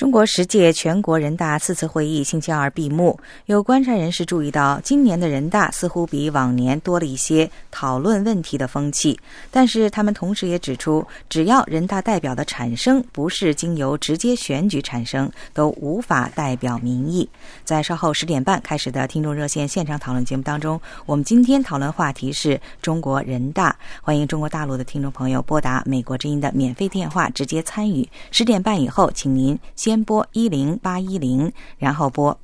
中国10届全国人大4次会议星期二闭幕，有观察人士注意到，今年的人大似乎比往年多了一些讨论问题的风气，但是他们同时也指出，只要人大代表的产生不是经由直接选举产生，都无法代表民意。在稍后10点半开始的听众热线现场讨论节目当中，我们今天讨论话题是中国人大，欢迎中国大陆的听众朋友拨打美国之音的免费电话直接参与。10点半以后，请您先拨10810，然后拨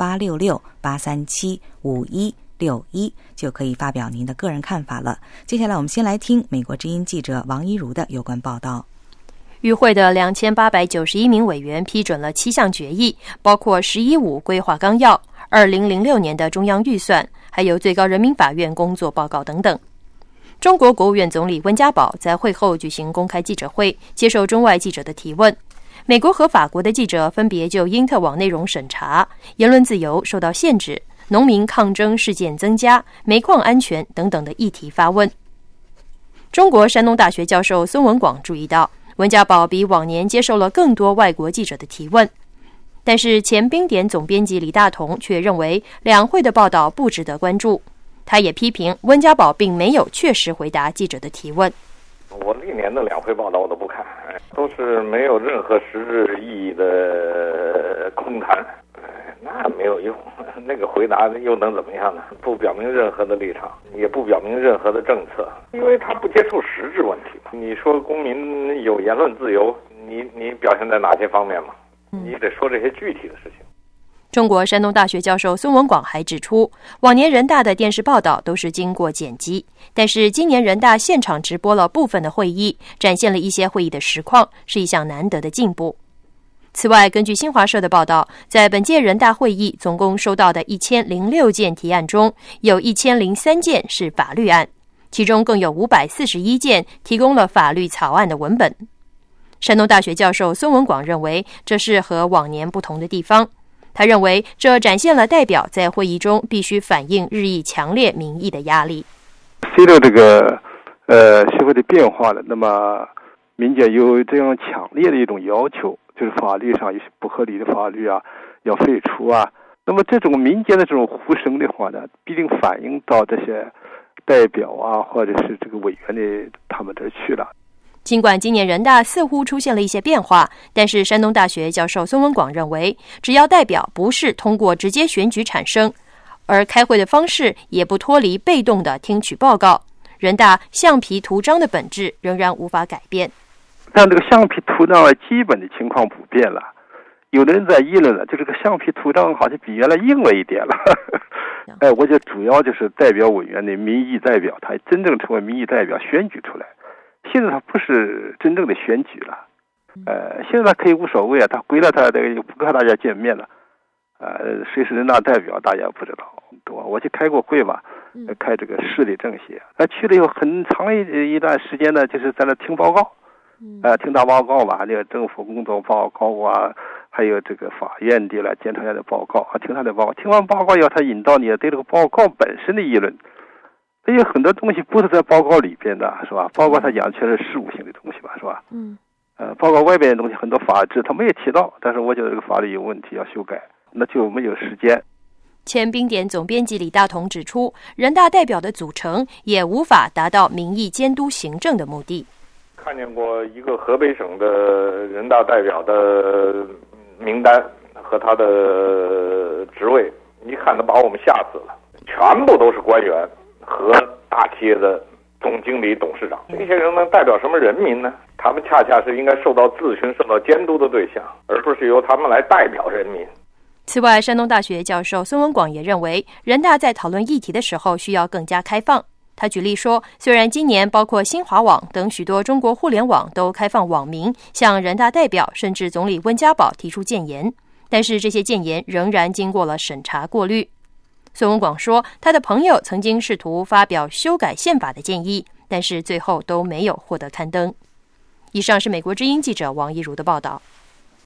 866-837-5161，就可以发表您的个人看法了。接下来我们先来听美国之音记者王一如的有关报道。 与会的2891名委员批准了7项决议，包括11.5规划纲要、2006年的中央预算，还有最高人民法院工作报告等等。中国国务院总理温家宝在会后举行公开记者会，接受中外记者的提问。美国和法国的记者分别就因特网内容审查、言论自由受到限制、农民抗争事件增加、煤矿安全等等的议题发问。中国山东大学教授孙文广注意到，温家宝比往年接受了更多外国记者的提问，但是前冰点总编辑李大同却认为两会的报道不值得关注。他也批评温家宝并没有确实回答记者的提问。 我历年的两会报道我都不看，都是没有任何实质意义的空谈，那没有用。那个回答又能怎么样呢？不表明任何的立场，也不表明任何的政策，因为他不接触实质问题嘛。你说公民有言论自由，你表现在哪些方面嘛？你得说这些具体的事情。 中国山东大学教授孙文广还指出，往年人大的电视报道都是经过剪辑，但是今年人大现场直播了部分的会议，展现了一些会议的实况，是一项难得的进步。此外，根据新华社的报道，在本届人大会议总共收到的1006件提案中，有1003件是法律案，其中更有541件提供了法律草案的文本。山东大学教授孙文广认为，这是和往年不同的地方。他认为这展现了代表在会议中必须反映日益强烈民意的压力。 随着这个社会的变化了，那么民间有这样强烈的一种要求，就是法律上有些不合理的法律啊要废除啊。那么这种民间的这种呼声的话呢，必定反映到这些代表啊或者是这个委员的他们这儿去了。 尽管今年人大似乎出现了一些变化，但是山东大学教授孙文广认为，只要代表不是通过直接选举产生，而开会的方式也不脱离被动的听取报告，人大橡皮图章的本质仍然无法改变。 但这个橡皮图章基本的情况不变了。有的人在议论了，就这个橡皮图章好像比原来硬了一点了。我觉得主要就是代表委员的民意代表，他真正成为民意代表选举出来。现在他不是真正的选举了，现在他可以无所谓啊，他归了他这个不和大家见面了，谁是人大代表大家不知道。我去开过会嘛，开这个市里政协，去了以后很长一段时间呢，就是在那听报告，听大报告吧，那个政府工作报告啊，还有这个法院的了、检察院的报告啊，听他的报告，听完报告以后，他引导你对这个报告本身的议论。有很多东西不是在报告里边的，是吧？报告他讲全是事务性的东西吧，是吧？报告外边的东西很多法制他没有提到，但是我觉得这个法律有问题要修改，那就没有时间。 前冰点总编辑李大同指出，人大代表的组成也无法达到民意监督行政的目的。 看见过一个河北省的人大代表的名单和他的职位，一看都把我们吓死了，全部都是官员和大企业的总经理、董事长，这些人能代表什么人民呢？他们恰恰是应该受到咨询、受到监督的对象，而不是由他们来代表人民。 此外，山东大学教授孙文广也认为，人大在讨论议题的时候需要更加开放。他举例说，虽然今年包括新华网等许多中国互联网都开放网民向人大代表甚至总理温家宝提出谏言，但是这些谏言仍然经过了审查过滤。孙文广说，他的朋友曾经试图发表修改宪法的建议，但是最后都没有获得刊登。以上是美国之音记者王一如的报道。